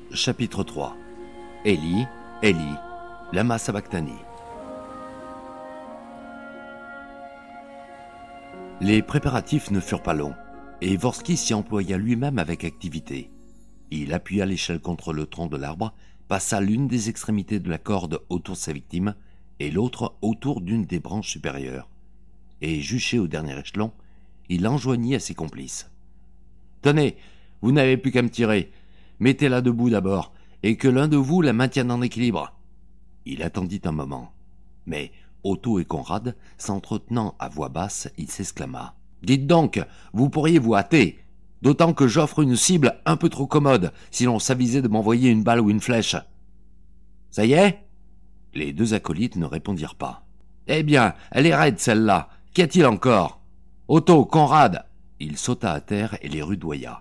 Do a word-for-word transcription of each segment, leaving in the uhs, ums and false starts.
Chapitre trois. Eli, Eli, lama sabachthani. Les préparatifs ne furent pas longs, et Vorsky s'y employa lui-même avec activité. Il appuya l'échelle contre le tronc de l'arbre, passa l'une des extrémités de la corde autour de sa victime, et l'autre autour d'une des branches supérieures. Et juché au dernier échelon, il enjoignit à ses complices. « Tenez, vous n'avez plus qu'à me tirer. Mettez-la debout d'abord, et que l'un de vous la maintienne en équilibre. » Il attendit un moment, mais Otto et Conrad, s'entretenant à voix basse, il s'exclama. « Dites donc, vous pourriez vous hâter, d'autant que j'offre une cible un peu trop commode, si l'on s'avisait de m'envoyer une balle ou une flèche. »« Ça y est ?» Les deux acolytes ne répondirent pas. « Eh bien, elle est raide celle-là. Qu'y a-t-il encore ? Otto, Conrad !» Il sauta à terre et les rudoya.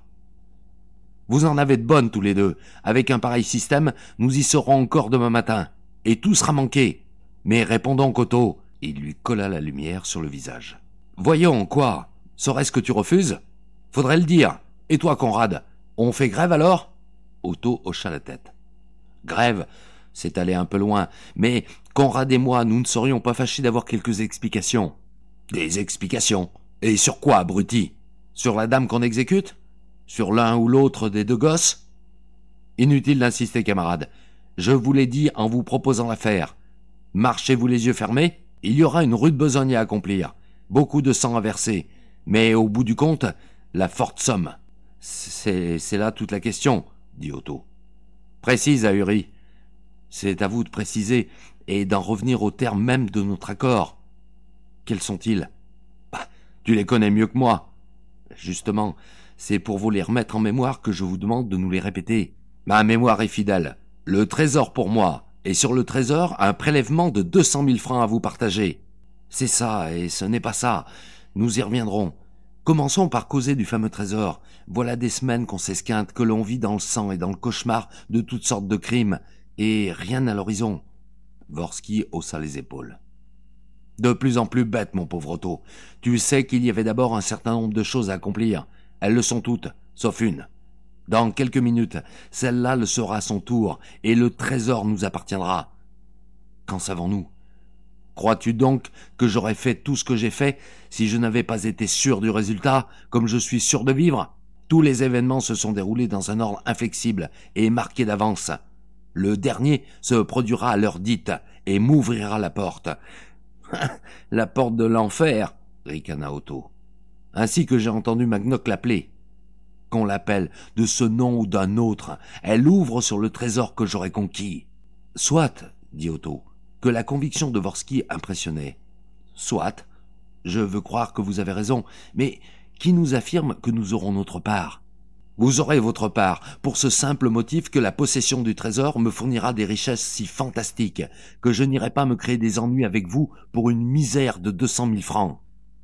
« Vous en avez de bonnes tous les deux. Avec un pareil système, nous y serons encore demain matin. Et tout sera manqué. Mais répondons, Otto. » Il lui colla la lumière sur le visage. « Voyons, quoi ? Serait-ce que tu refuses ? Faudrait le dire. Et toi, Conrad, on fait grève alors ?» Otto hocha la tête. « Grève, c'est aller un peu loin. Mais Conrad et moi, nous ne serions pas fâchés d'avoir quelques explications. »« Des explications ? Et sur quoi, abruti ? Sur la dame qu'on exécute ? Sur l'un ou l'autre des deux gosses ? Inutile d'insister, camarade. Je vous l'ai dit en vous proposant l'affaire. Marchez-vous les yeux fermés, il y aura une rude besogne à accomplir. Beaucoup de sang à verser. Mais au bout du compte, la forte somme. C'est, c'est là toute la question, dit Otto. Précise, Ahuri. C'est à vous de préciser et d'en revenir aux termes même de notre accord. Quels sont-ils ? Bah, tu les connais mieux que moi. Justement, c'est pour vous les remettre en mémoire que je vous demande de nous les répéter. Ma mémoire est fidèle. Le trésor pour moi, et sur le trésor, un prélèvement de deux cent mille francs à vous partager. C'est ça, et ce n'est pas ça. Nous y reviendrons. Commençons par causer du fameux trésor. Voilà des semaines qu'on s'esquinte, que l'on vit dans le sang et dans le cauchemar de toutes sortes de crimes, et rien à l'horizon. Vorsky haussa les épaules. De plus en plus bête, mon pauvre Otto. Tu sais qu'il y avait d'abord un certain nombre de choses à accomplir. Elles le sont toutes, sauf une. Dans quelques minutes, celle-là le sera à son tour, et le trésor nous appartiendra. Qu'en savons-nous ? Crois-tu donc que j'aurais fait tout ce que j'ai fait si je n'avais pas été sûr du résultat, comme je suis sûr de vivre ? Tous les événements se sont déroulés dans un ordre inflexible et marqué d'avance. Le dernier se produira à l'heure dite et m'ouvrira la porte. « La porte de l'enfer !» ricana Otto. « Ainsi que j'ai entendu Magnoc l'appeler. Qu'on l'appelle de ce nom ou d'un autre, elle ouvre sur le trésor que j'aurais conquis. »« Soit, » dit Otto, que la conviction de Vorsky impressionnait. « Soit, je veux croire que vous avez raison, mais qui nous affirme que nous aurons notre part ? Vous aurez votre part, pour ce simple motif que la possession du trésor me fournira des richesses si fantastiques que je n'irai pas me créer des ennuis avec vous pour une misère de deux cent mille francs.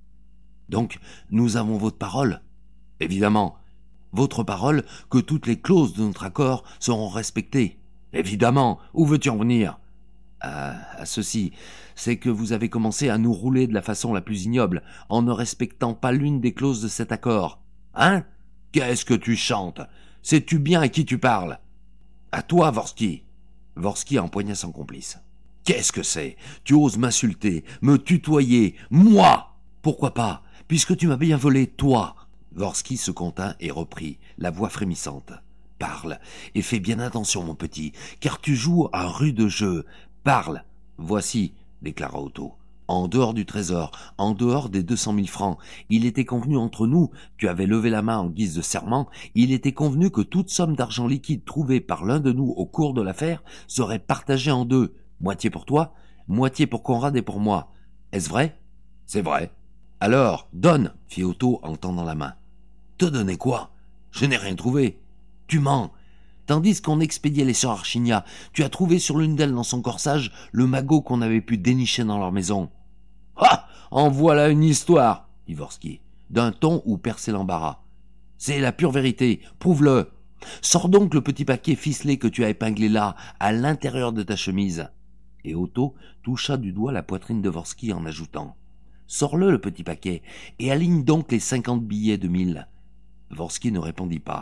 Donc, nous avons votre parole ? Évidemment. Votre parole que toutes les clauses de notre accord seront respectées ? Évidemment. Où veux-tu en venir ? À, à ceci, c'est que vous avez commencé à nous rouler de la façon la plus ignoble, en ne respectant pas l'une des clauses de cet accord. Hein ? Qu'est-ce que tu chantes ? Sais-tu bien à qui tu parles ? À toi, Vorsky. Vorsky empoigna son complice. Qu'est-ce que c'est ? Tu oses m'insulter, me tutoyer, moi ? Pourquoi pas, puisque tu m'as bien volé, toi ? Vorsky se contint et reprit, la voix frémissante. Parle, et fais bien attention, mon petit, car tu joues un rude jeu. Parle. Voici, déclara Otto. En dehors du trésor, en dehors des deux cent mille francs, il était convenu entre nous, tu avais levé la main en guise de serment, il était convenu que toute somme d'argent liquide trouvée par l'un de nous au cours de l'affaire serait partagée en deux, moitié pour toi, moitié pour Conrad et pour moi. Est-ce vrai ? C'est vrai. Alors, donne, fit Otto en tendant la main. Te donner quoi ? Je n'ai rien trouvé. Tu mens. Tandis qu'on expédiait les sœurs Archinia, tu as trouvé sur l'une d'elles dans son corsage le magot qu'on avait pu dénicher dans leur maison. « Ah ! En voilà une histoire !» dit Vorsky, d'un ton où perçait l'embarras. « C'est la pure vérité, prouve-le. Sors donc le petit paquet ficelé que tu as épinglé là, à l'intérieur de ta chemise. » Et Otto toucha du doigt la poitrine de Vorsky en ajoutant. « Sors-le, le petit paquet, et aligne donc les cinquante billets de mille. » Vorsky ne répondit pas.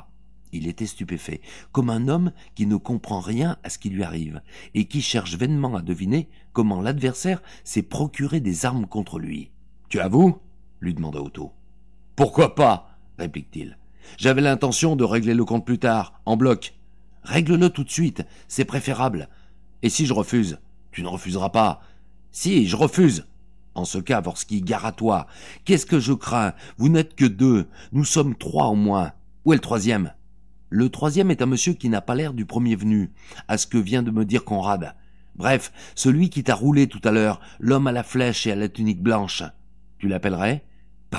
Il était stupéfait, comme un homme qui ne comprend rien à ce qui lui arrive, et qui cherche vainement à deviner comment l'adversaire s'est procuré des armes contre lui. « Tu avoues » lui demanda Otto. « Pourquoi pas » réplique-t-il. « J'avais l'intention de régler le compte plus tard, en bloc. »« Règle-le tout de suite, c'est préférable. Et si je refuse ?»« Tu ne refuseras pas. »« Si, je refuse. » « En ce cas, Vorski, gare à toi. Qu'est-ce que je crains? Vous n'êtes que deux, nous sommes trois au moins. Où est le troisième ?» Le troisième est un monsieur qui n'a pas l'air du premier venu, à ce que vient de me dire Conrad. Bref, celui qui t'a roulé tout à l'heure, l'homme à la flèche et à la tunique blanche. Tu l'appellerais ? Parbleu !»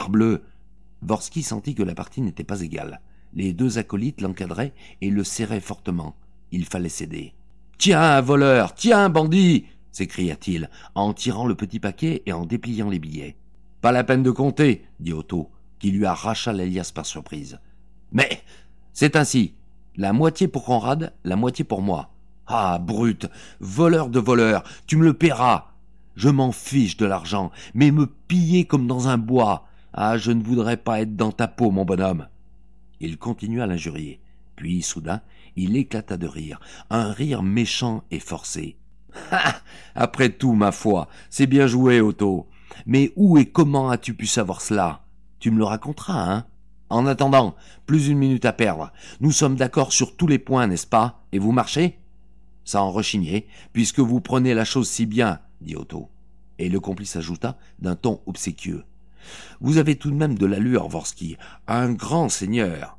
Vorski sentit que la partie n'était pas égale. Les deux acolytes l'encadraient et le serraient fortement. Il fallait céder. « Tiens, voleur! Tiens, bandit !» s'écria-t-il, en tirant le petit paquet et en dépliant les billets. « Pas la peine de compter, » dit Otto, qui lui arracha la liasse par surprise. « Mais c'est ainsi. La moitié pour Conrad, la moitié pour moi. Ah, brute, voleur de voleur, tu me le paieras. Je m'en fiche de l'argent, mais me piller comme dans un bois. Ah, je ne voudrais pas être dans ta peau, mon bonhomme. » Il continua à l'injurier. Puis, soudain, il éclata de rire, un rire méchant et forcé. Ah, après tout, ma foi, c'est bien joué, Otto. Mais où et comment as-tu pu savoir cela? Tu me le raconteras, hein? En attendant, plus une minute à perdre. Nous sommes d'accord sur tous les points, n'est-ce pas? Et vous marchez? Sans rechigner, puisque vous prenez la chose si bien, dit Otto. Et le complice ajouta d'un ton obséquieux. Vous avez tout de même de l'allure, Vorski, un grand seigneur.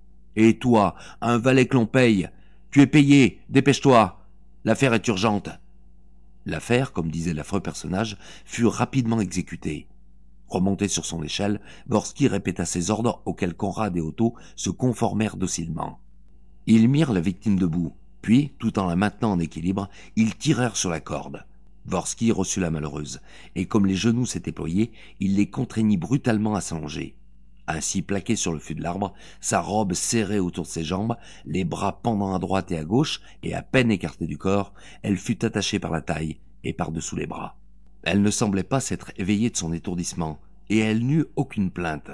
Et toi, un valet que l'on paye. Tu es payé, dépêche-toi. L'affaire est urgente. L'affaire, comme disait l'affreux personnage, fut rapidement exécutée. Remonté sur son échelle, Vorski répéta ses ordres auxquels Conrad et Otto se conformèrent docilement. Ils mirent la victime debout, puis, tout en la maintenant en équilibre, ils tirèrent sur la corde. Vorski reçut la malheureuse, et comme les genoux s'étaient ployés, il les contraignit brutalement à s'allonger. Ainsi plaquée sur le fût de l'arbre, sa robe serrée autour de ses jambes, les bras pendant à droite et à gauche, et à peine écartés du corps, elle fut attachée par la taille et par-dessous les bras. Elle ne semblait pas s'être éveillée de son étourdissement, et elle n'eut aucune plainte.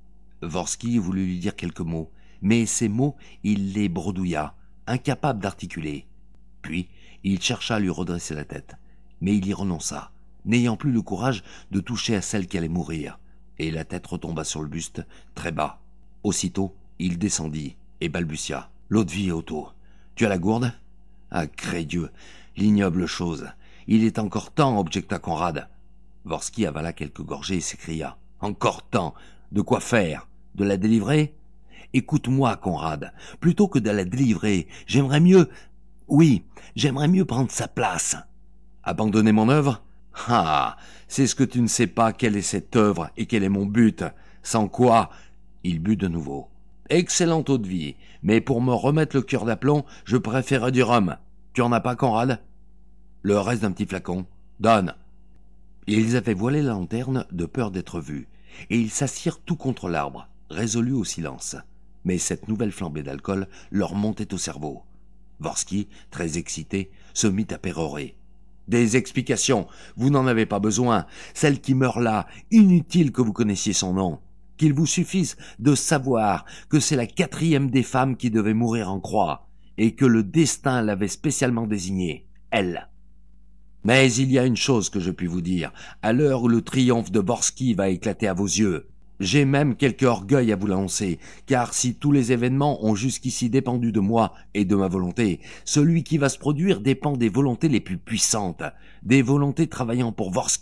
Vorski voulut lui dire quelques mots, mais ces mots, il les bredouilla, incapable d'articuler. Puis, il chercha à lui redresser la tête, mais il y renonça, n'ayant plus le courage de toucher à celle qui allait mourir, et la tête retomba sur le buste, très bas. Aussitôt, il descendit et balbutia. « L'eau de vie, Otto. Tu as la gourde ?»« Ah, crée-Dieu, l'ignoble chose. Il est encore temps, objecta Conrad. » Vorski avala quelques gorgées et s'écria. « Encore temps? De quoi faire? De la délivrer ?»« Écoute-moi, Conrad. Plutôt que de la délivrer, j'aimerais mieux... Oui, j'aimerais mieux prendre sa place. »« Abandonner mon œuvre ? Ah, c'est ce que tu ne sais pas, quelle est cette œuvre et quel est mon but. Sans quoi... » Il but de nouveau. « Excellente eau de vie, mais pour me remettre le cœur d'aplomb, je préfère du rhum. Tu en as pas, Conrad ? Le reste d'un petit flacon. Donne. » Ils avaient voilé la lanterne de peur d'être vus, et ils s'assirent tout contre l'arbre, résolus au silence. Mais cette nouvelle flambée d'alcool leur montait au cerveau. Vorski, très excité, se mit à pérorer. « Des explications, vous n'en avez pas besoin. Celle qui meurt là, inutile que vous connaissiez son nom. Qu'il vous suffise de savoir que c'est la quatrième des femmes qui devait mourir en croix, et que le destin l'avait spécialement désignée, elle. Mais il y a une chose que je puis vous dire, à l'heure où le triomphe de Vorski va éclater à vos yeux. J'ai même quelque orgueil à vous l'annoncer, car si tous les événements ont jusqu'ici dépendu de moi et de ma volonté, celui qui va se produire dépend des volontés les plus puissantes, des volontés travaillant pour Vorski. »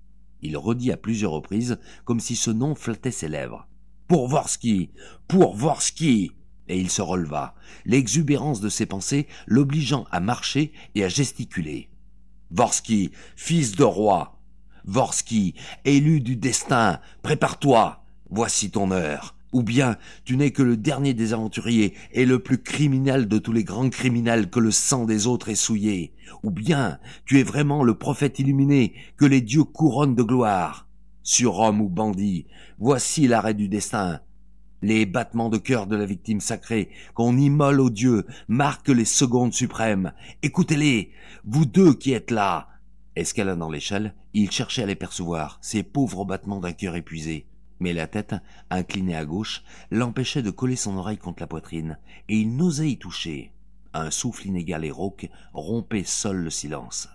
Il redit à plusieurs reprises, comme si ce nom flattait ses lèvres. « Pour Vorski, pour Vorski !» Et il se releva, l'exubérance de ses pensées l'obligeant à marcher et à gesticuler. « Vorski, fils de roi ! Vorski, élu du destin, prépare-toi, voici ton heure. Ou bien tu n'es que le dernier des aventuriers et le plus criminel de tous les grands criminels que le sang des autres ait souillé. Ou bien tu es vraiment le prophète illuminé que les dieux couronnent de gloire. Surhomme ou bandit, voici l'arrêt du destin. Les battements de cœur de la victime sacrée qu'on immole aux dieux marquent les secondes suprêmes. Écoutez-les, vous deux qui êtes là. » Escaladant l'échelle, il cherchait à les percevoir, ces pauvres battements d'un cœur épuisé. Mais la tête, inclinée à gauche, l'empêchait de coller son oreille contre la poitrine, et il n'osait y toucher. Un souffle inégal et rauque rompait seul le silence.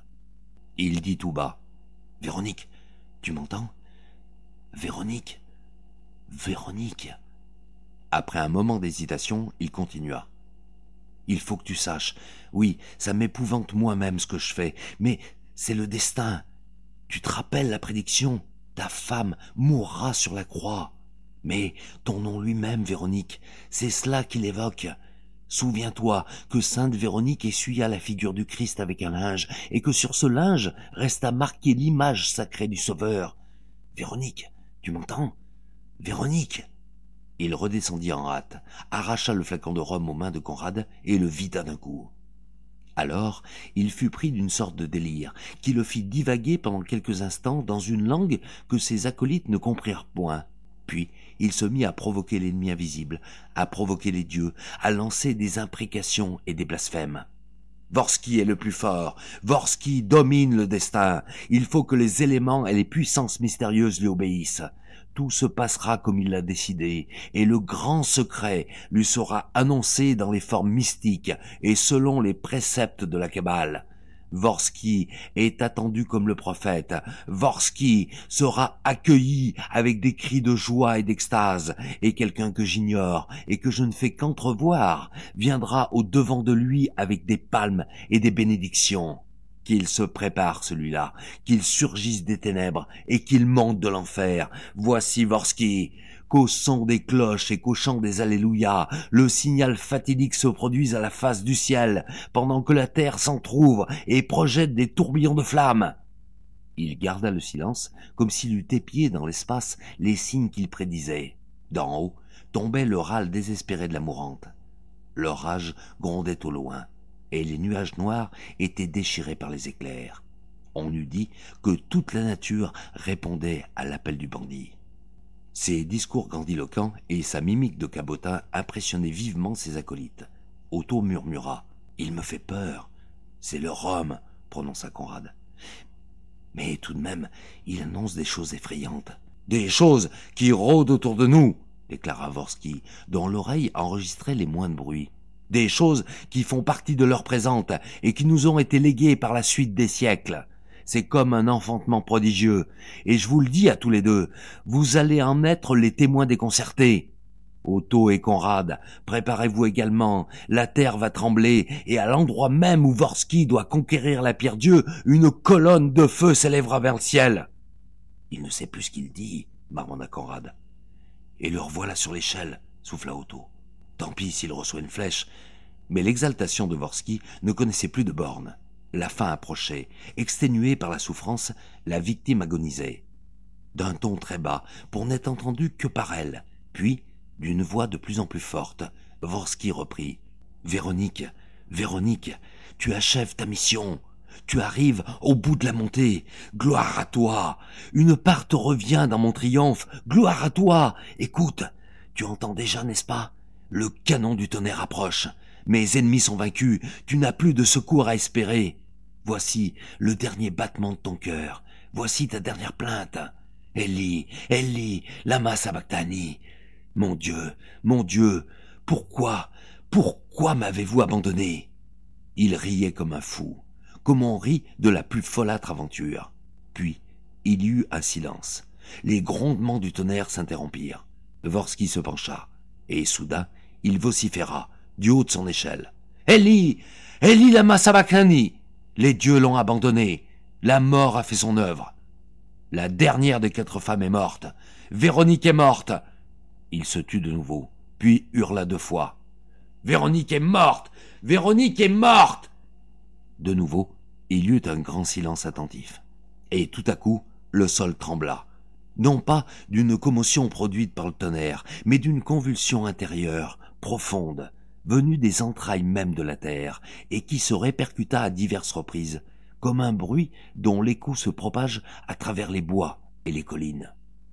Il dit tout bas. « Véronique, tu m'entends ? Véronique, Véronique. » Après un moment d'hésitation, il continua. « Il faut que tu saches, oui, ça m'épouvante moi-même ce que je fais, mais c'est le destin. Tu te rappelles la prédiction ? Ta femme mourra sur la croix. Mais ton nom lui-même, Véronique, c'est cela qu'il évoque. Souviens-toi que sainte Véronique essuya la figure du Christ avec un linge, et que sur ce linge resta marquée l'image sacrée du Sauveur. Véronique, tu m'entends ? Véronique !» Il redescendit en hâte, arracha le flacon de rhum aux mains de Conrad et le vida d'un coup. Alors, il fut pris d'une sorte de délire, qui le fit divaguer pendant quelques instants dans une langue que ses acolytes ne comprirent point. Puis, il se mit à provoquer l'ennemi invisible, à provoquer les dieux, à lancer des imprécations et des blasphèmes. Vorski est le plus fort, Vorski domine le destin, il faut que les éléments et les puissances mystérieuses lui obéissent. Tout se passera comme il l'a décidé, et le grand secret lui sera annoncé dans les formes mystiques et selon les préceptes de la Kabbale. Vorski est attendu comme le prophète. Vorski sera accueilli avec des cris de joie et d'extase, et quelqu'un que j'ignore et que je ne fais qu'entrevoir viendra au devant de lui avec des palmes et des bénédictions. Qu'il se prépare celui-là, qu'il surgisse des ténèbres et qu'il monte de l'enfer. Voici Vorski. Qu'au son des cloches et qu'au chant des Alléluia, le signal fatidique se produise à la face du ciel, pendant que la terre s'entr'ouvre et projette des tourbillons de flammes. Il garda le silence, comme s'il eût épié dans l'espace les signes qu'il prédisait. D'en haut tombait le râle désespéré de la mourante. L'orage grondait au loin, et les nuages noirs étaient déchirés par les éclairs. On eût dit que toute la nature répondait à l'appel du bandit. Ses discours grandiloquents et sa mimique de cabotin impressionnaient vivement ses acolytes. Otto murmura. « Il me fait peur. C'est le rhum, » prononça Conrad. « Mais tout de même, il annonce des choses effrayantes. »« Des choses qui rôdent autour de nous, » déclara Vorski, dont l'oreille enregistrait les moindres bruits. « Des choses qui font partie de l'heure présente et qui nous ont été léguées par la suite des siècles. » C'est comme un enfantement prodigieux, et je vous le dis à tous les deux, vous allez en être les témoins déconcertés. Otto et Conrad, préparez-vous également, la terre va trembler, et à l'endroit même où Vorski doit conquérir la pierre Dieu, une colonne de feu s'élèvera vers le ciel. Il ne sait plus ce qu'il dit, marmonna Conrad. Et le revoilà sur l'échelle, souffla Otto. Tant pis s'il reçoit une flèche, mais l'exaltation de Vorski ne connaissait plus de bornes. La fin approchait, exténuée par la souffrance, la victime agonisait. D'un ton très bas, pour n'être entendu que par elle, puis, d'une voix de plus en plus forte, Vorski reprit. « Véronique, Véronique, tu achèves ta mission. Tu arrives au bout de la montée. Gloire à toi. Une part te revient dans mon triomphe. Gloire à toi. Écoute, tu entends déjà, n'est-ce pas? Le canon du tonnerre approche. Mes ennemis sont vaincus, tu n'as plus de secours à espérer. Voici le dernier battement de ton cœur. Voici ta dernière plainte. Eli, Eli, lama sabachthani. Mon Dieu, mon Dieu, pourquoi, pourquoi m'avez-vous abandonné? » Il riait comme un fou, comme on rit de la plus folâtre aventure. Puis, il y eut un silence. Les grondements du tonnerre s'interrompirent. Vorski se pencha, et soudain, il vociféra, du haut de son échelle. « Eli, Eli lama sabachthani. Les dieux l'ont abandonné. La mort a fait son œuvre. La dernière des quatre femmes est morte. Véronique est morte. » Il se tut de nouveau, puis hurla deux fois. « Véronique est morte. Véronique est morte. » De nouveau, il y eut un grand silence attentif. Et tout à coup, le sol trembla. Non pas d'une commotion produite par le tonnerre, mais d'une convulsion intérieure, profonde, venue des entrailles même de la terre, et qui se répercuta à diverses reprises, comme un bruit dont l'écho se propage à travers les bois et les collines.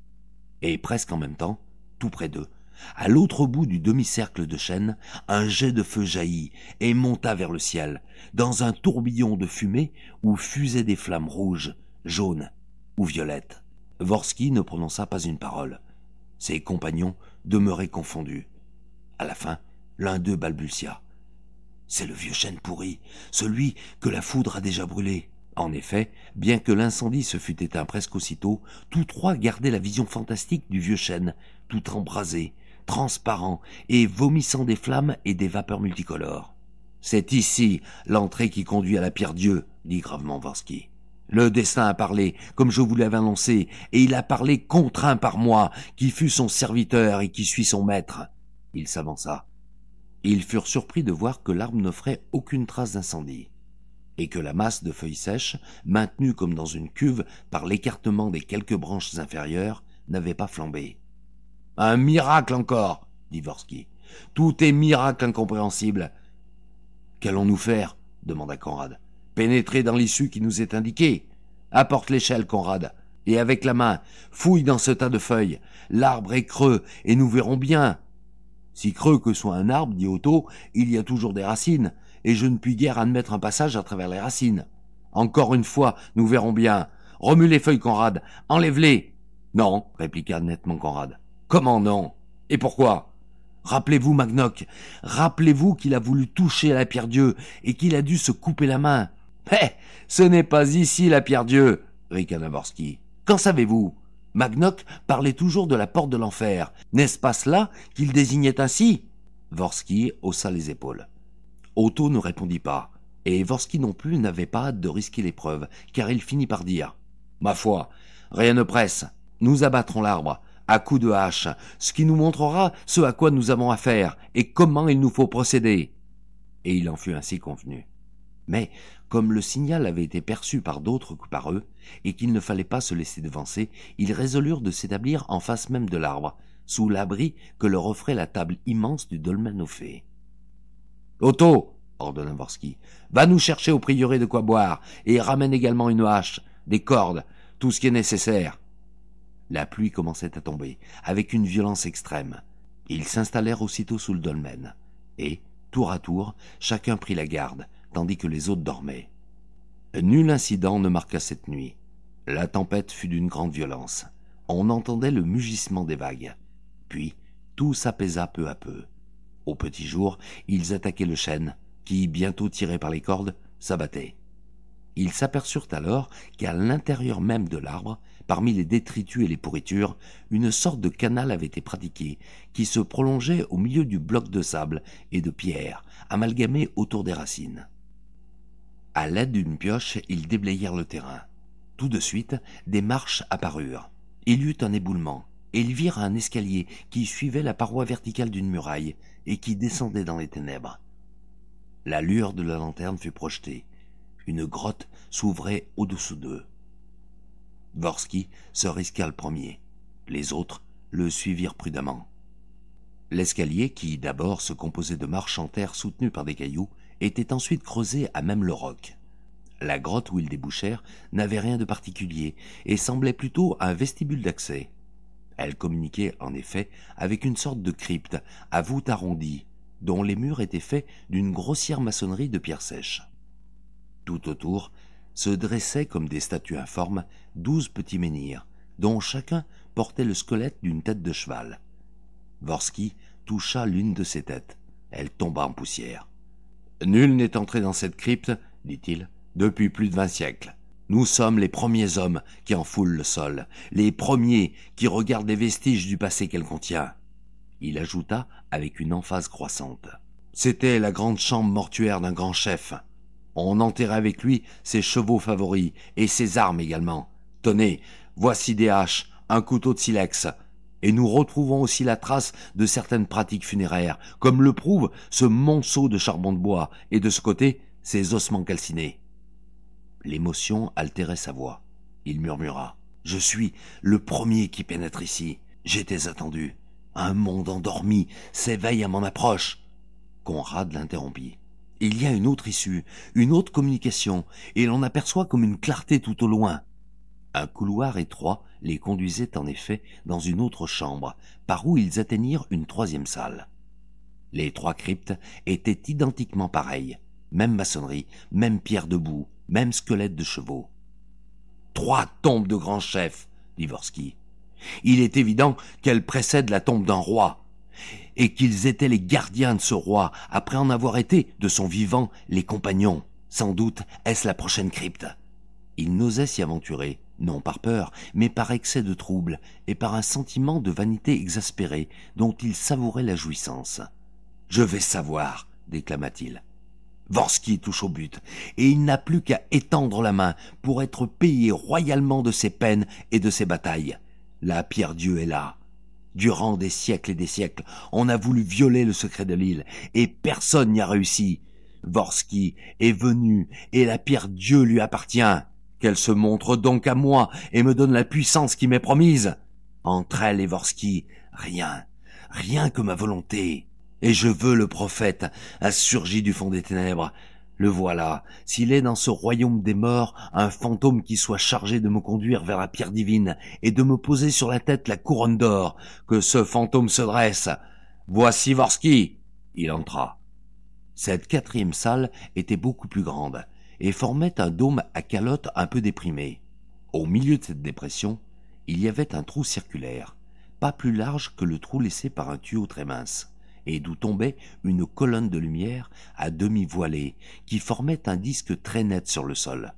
Et presque en même temps, tout près d'eux, à l'autre bout du demi-cercle de chêne, un jet de feu jaillit et monta vers le ciel, dans un tourbillon de fumée où fusaient des flammes rouges, jaunes ou violettes. Vorski ne prononça pas une parole. Ses compagnons demeuraient confondus. À la fin, l'un d'eux balbutia. « C'est le vieux chêne pourri, celui que la foudre a déjà brûlé. » En effet, bien que l'incendie se fût éteint presque aussitôt, tous trois gardaient la vision fantastique du vieux chêne, tout embrasé, transparent et vomissant des flammes et des vapeurs multicolores. « C'est ici l'entrée qui conduit à la Pierre-Dieu, » dit gravement Vorsky. « Le destin a parlé, comme je vous l'avais annoncé, et il a parlé contraint par moi, qui fus son serviteur et qui suis son maître. » Il s'avança. Ils furent surpris de voir que l'arbre n'offrait aucune trace d'incendie, et que la masse de feuilles sèches, maintenue comme dans une cuve par l'écartement des quelques branches inférieures, n'avait pas flambé. « Un miracle encore !» dit Vorsky. « Tout est miracle incompréhensible. »« Qu'allons-nous faire ?» demanda Conrad. « Pénétrer dans l'issue qui nous est indiquée. Apporte l'échelle, Conrad, et avec la main, fouille dans ce tas de feuilles. L'arbre est creux, et nous verrons bien. » « Si creux que soit un arbre, dit Otto, il y a toujours des racines, et je ne puis guère admettre un passage à travers les racines. Encore une fois, nous verrons bien. Remue les feuilles, Conrad, enlève-les. »« Non, répliqua nettement Conrad. »« Comment non? Et pourquoi? Rappelez-vous, Magnoc, rappelez-vous qu'il a voulu toucher à la Pierre-Dieu, et qu'il a dû se couper la main. »« Eh, ce n'est pas ici la Pierre-Dieu, ricana Vorsky. Qu'en savez-vous? Magnoc parlait toujours de la porte de l'enfer. N'est-ce pas cela qu'il désignait ainsi? » Vorsky haussa les épaules. Otto ne répondit pas, et Vorsky non plus n'avait pas hâte de risquer l'épreuve, car il finit par dire « Ma foi, rien ne presse. Nous abattrons l'arbre, à coups de hache, ce qui nous montrera ce à quoi nous avons affaire, et comment il nous faut procéder. » Et il en fut ainsi convenu. Mais, comme le signal avait été perçu par d'autres que par eux, et qu'il ne fallait pas se laisser devancer, ils résolurent de s'établir en face même de l'arbre, sous l'abri que leur offrait la table immense du dolmen aux fées. « Otto, ordonna Vorsky, va nous chercher au prieuré de quoi boire, et ramène également une hache, des cordes, tout ce qui est nécessaire. » La pluie commençait à tomber, avec une violence extrême. Ils s'installèrent aussitôt sous le dolmen, et, tour à tour, chacun prit la garde, tandis que les autres dormaient. Nul incident ne marqua cette nuit. La tempête fut d'une grande violence. On entendait le mugissement des vagues. Puis, tout s'apaisa peu à peu. Au petit jour, ils attaquaient le chêne, qui, bientôt tiré par les cordes, s'abattait. Ils s'aperçurent alors qu'à l'intérieur même de l'arbre, parmi les détritus et les pourritures, une sorte de canal avait été pratiqué, qui se prolongeait au milieu du bloc de sable et de pierre, amalgamé autour des racines. À l'aide d'une pioche, ils déblayèrent le terrain. Tout de suite, des marches apparurent. Il y eut un éboulement, et ils virent un escalier qui suivait la paroi verticale d'une muraille et qui descendait dans les ténèbres. La lueur de la lanterne fut projetée. Une grotte s'ouvrait au-dessous d'eux. Vorsky se risqua le premier. Les autres le suivirent prudemment. L'escalier, qui d'abord se composait de marches en terre soutenues par des cailloux, était ensuite creusé à même le roc. La grotte où ils débouchèrent n'avait rien de particulier et semblait plutôt un vestibule d'accès. Elle communiquait en effet avec une sorte de crypte à voûte arrondie, dont les murs étaient faits d'une grossière maçonnerie de pierres sèches. Tout autour se dressaient comme des statues informes douze petits menhirs, dont chacun portait le squelette d'une tête de cheval. Vorsky toucha l'une de ces têtes. Elle tomba en poussière. « Nul n'est entré dans cette crypte, dit-il, depuis plus de vingt siècles. Nous sommes les premiers hommes qui en foulent le sol, les premiers qui regardent les vestiges du passé qu'elle contient. » Il ajouta avec une emphase croissante. « C'était la grande chambre mortuaire d'un grand chef. On enterrait avec lui ses chevaux favoris et ses armes également. Tenez, voici des haches, un couteau de silex. Et nous retrouvons aussi la trace de certaines pratiques funéraires, comme le prouve ce monceau de charbon de bois, et de ce côté, ces ossements calcinés. » L'émotion altérait sa voix. Il murmura. « Je suis le premier qui pénètre ici. J'étais attendu. Un monde endormi s'éveille à mon approche. » Conrad l'interrompit. « Il y a une autre issue, une autre communication, et l'on aperçoit comme une clarté tout au loin. » Un couloir étroit les conduisait en effet dans une autre chambre, par où ils atteignirent une troisième salle. Les trois cryptes étaient identiquement pareilles, même maçonnerie, même pierre debout, même squelette de chevaux. « Trois tombes de grands chefs, dit Vorsky. Il est évident qu'elle précède la tombe d'un roi, et qu'ils étaient les gardiens de ce roi, après en avoir été, de son vivant, les compagnons. Sans doute est-ce la prochaine crypte. Il n'osait s'y aventurer, non par peur, mais par excès de trouble, et par un sentiment de vanité exaspérée, dont il savourait la jouissance. « Je vais savoir », déclama-t-il. Vorsky touche au but, et il n'a plus qu'à étendre la main pour être payé royalement de ses peines et de ses batailles. La pierre-dieu est là. Durant des siècles et des siècles, on a voulu violer le secret de l'île, et personne n'y a réussi. Vorsky est venu, et la pierre-dieu lui appartient. Qu'elle se montre donc à moi, et me donne la puissance qui m'est promise. Entre elle et Vorsky, rien, rien que ma volonté. Et je veux le prophète, a surgi du fond des ténèbres. Le voilà, s'il est dans ce royaume des morts, un fantôme qui soit chargé de me conduire vers la pierre divine et de me poser sur la tête la couronne d'or, que ce fantôme se dresse. Voici Vorsky. Il entra. Cette quatrième salle était beaucoup plus grande et formait un dôme à calotte un peu déprimé. Au milieu de cette dépression, il y avait un trou circulaire, pas plus large que le trou laissé par un tuyau très mince, et d'où tombait une colonne de lumière à demi voilée qui formait un disque très net sur le sol.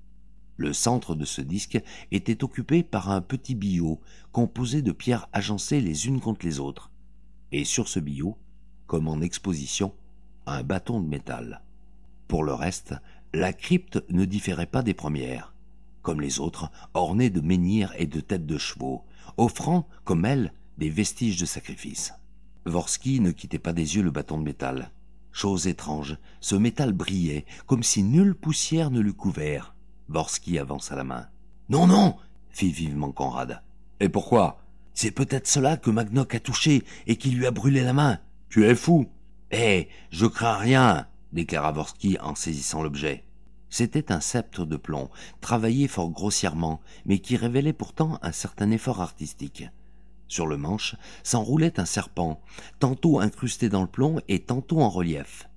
Le centre de ce disque était occupé par un petit billot composé de pierres agencées les unes contre les autres, et sur ce billot, comme en exposition, un bâton de métal. Pour le reste, la crypte ne différait pas des premières, comme les autres, ornées de menhirs et de têtes de chevaux, offrant, comme elles, des vestiges de sacrifice. Vorsky ne quittait pas des yeux le bâton de métal. Chose étrange, ce métal brillait, comme si nulle poussière ne l'eût couvert. Vorsky avança la main. « Non, non !» fit vivement Conrad. « Et pourquoi ? C'est peut-être cela que Magnock a touché et qui lui a brûlé la main. Tu es fou !»« Eh, je crains rien !» déclara Vorsky en saisissant l'objet. C'était un sceptre de plomb, travaillé fort grossièrement, mais qui révélait pourtant un certain effort artistique. Sur le manche s'enroulait un serpent, tantôt incrusté dans le plomb et tantôt en relief.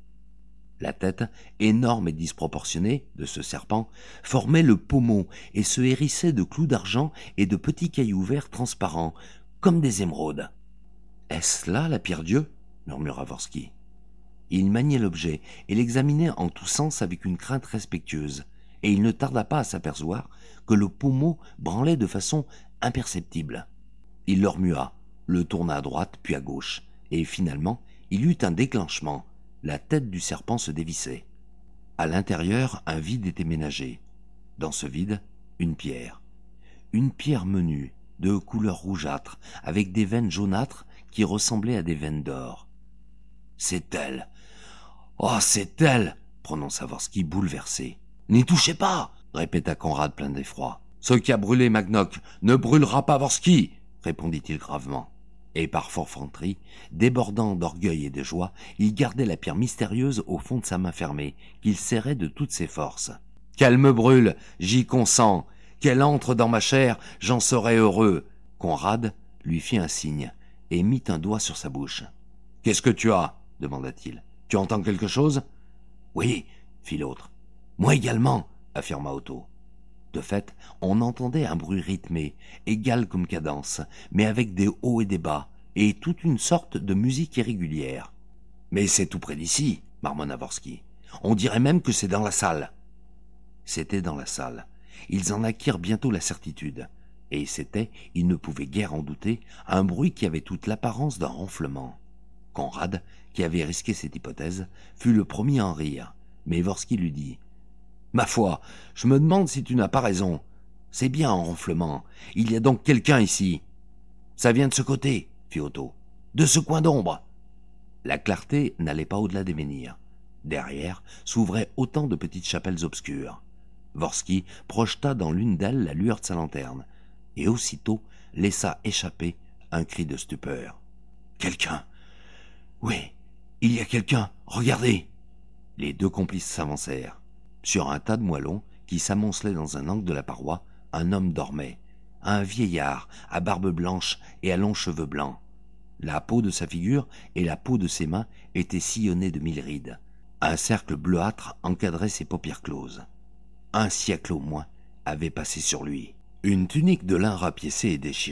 La tête, énorme et disproportionnée, de ce serpent, formait le pommeau et se hérissait de clous d'argent et de petits cailloux verts transparents, comme des émeraudes. « Est-ce là la pierre-dieu » murmura Vorsky. Il maniait l'objet et l'examinait en tous sens avec une crainte respectueuse, et il ne tarda pas à s'apercevoir que le pommeau branlait de façon imperceptible. Il le remua, le tourna à droite puis à gauche, et finalement il eut un déclenchement. La tête du serpent se dévissait. À l'intérieur, un vide était ménagé. Dans ce vide, une pierre. Une pierre menue, de couleur rougeâtre, avec des veines jaunâtres qui ressemblaient à des veines d'or. « C'est elle ! Oh, c'est elle !» prononça Vorsky bouleversé. « N'y touchez pas !» répéta Conrad plein d'effroi. « Ce qui a brûlé Magnock ne brûlera pas Vorsky !» répondit-il gravement. Et par forfanterie, débordant d'orgueil et de joie, il gardait la pierre mystérieuse au fond de sa main fermée, qu'il serrait de toutes ses forces. « Qu'elle me brûle, j'y consens. Qu'elle entre dans ma chair, j'en serai heureux. » Conrad lui fit un signe et mit un doigt sur sa bouche. « Qu'est-ce que tu as ?» demanda-t-il. « Tu entends quelque chose ?»« Oui, » fit l'autre. « Moi également, » affirma Otto. De fait, on entendait un bruit rythmé, égal comme cadence, mais avec des hauts et des bas, et toute une sorte de musique irrégulière. « Mais c'est tout près d'ici, » marmonna Vorsky. « On dirait même que c'est dans la salle. » C'était dans la salle. Ils en acquirent bientôt la certitude. Et c'était, ils ne pouvaient guère en douter, un bruit qui avait toute l'apparence d'un ronflement. Conrad, qui avait risqué cette hypothèse, fut le premier à en rire, mais Vorsky lui dit « Ma foi, je me demande si tu n'as pas raison. C'est bien un ronflement. Il y a donc quelqu'un ici. »« Ça vient de ce côté, » fit Otto. « De ce coin d'ombre. » La clarté n'allait pas au-delà des menhirs. Derrière s'ouvraient autant de petites chapelles obscures. Vorsky projeta dans l'une d'elles la lueur de sa lanterne, et aussitôt laissa échapper un cri de stupeur. « Quelqu'un ! Oui, il y a quelqu'un, regardez !» Les deux complices s'avancèrent. Sur un tas de moellons qui s'amoncelait dans un angle de la paroi, un homme dormait, un vieillard à barbe blanche et à longs cheveux blancs. La peau de sa figure et la peau de ses mains étaient sillonnées de mille rides. Un cercle bleuâtre encadrait ses paupières closes. Un siècle au moins avait passé sur lui. Une tunique de lin rapiécée et déchirée,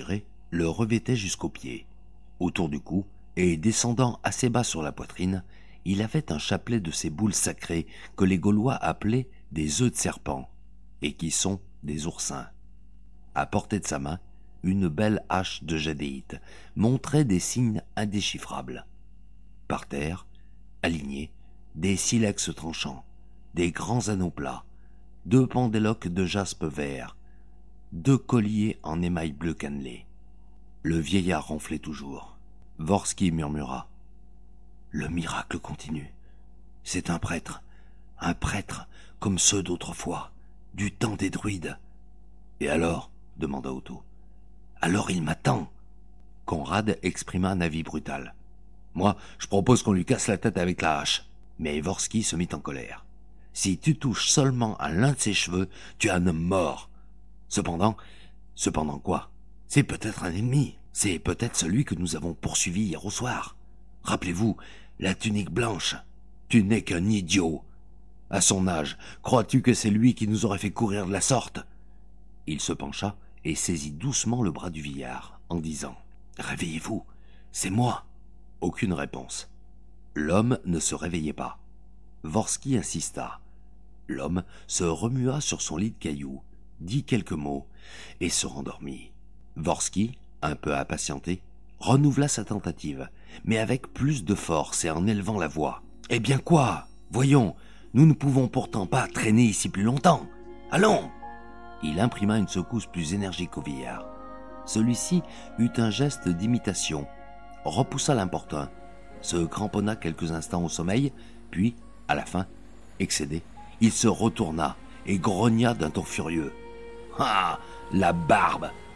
le revêtait jusqu'aux pieds. Autour du cou, et descendant assez bas sur la poitrine, il avait un chapelet de ces boules sacrées que les Gaulois appelaient des œufs de serpent, et qui sont des oursins. À portée de sa main, une belle hache de jadéite montrait des signes indéchiffrables. Par terre, alignés, des silex tranchants, des grands anneaux plats, deux pendeloques de jaspe vert, deux colliers en émail bleu cannelé. Le vieillard ronflait toujours. Vorsky murmura. « Le miracle continue. C'est un prêtre, un prêtre comme ceux d'autrefois, du temps des druides. »« Et alors ?» demanda Otto. « Alors il m'attend !» Conrad exprima un avis brutal. « Moi, je propose qu'on lui casse la tête avec la hache. » Mais Vorsky se mit en colère. « Si tu touches seulement à l'un de ses cheveux, tu es un homme mort. Cependant, cependant quoi? C'est peut-être un ennemi. C'est peut-être celui que nous avons poursuivi hier au soir. Rappelez-vous, la tunique blanche. Tu n'es qu'un idiot. À son âge, crois-tu que c'est lui qui nous aurait fait courir de la sorte ?» Il se pencha et saisit doucement le bras du vieillard, en disant « Réveillez-vous, c'est moi !» Aucune réponse. L'homme ne se réveillait pas. Vorsky insista. L'homme se remua sur son lit de cailloux, dit quelques mots et se rendormit. Vorsky, un peu impatienté, renouvela sa tentative, mais avec plus de force et en élevant la voix. « Eh bien quoi? Voyons, nous ne pouvons pourtant pas traîner ici plus longtemps. Allons !» Il imprima une secousse plus énergique au vieillard. Celui-ci eut un geste d'imitation, repoussa l'importun, se cramponna quelques instants au sommeil, puis, à la fin, excédé, il se retourna et grogna d'un ton furieux. « Ah, la barbe!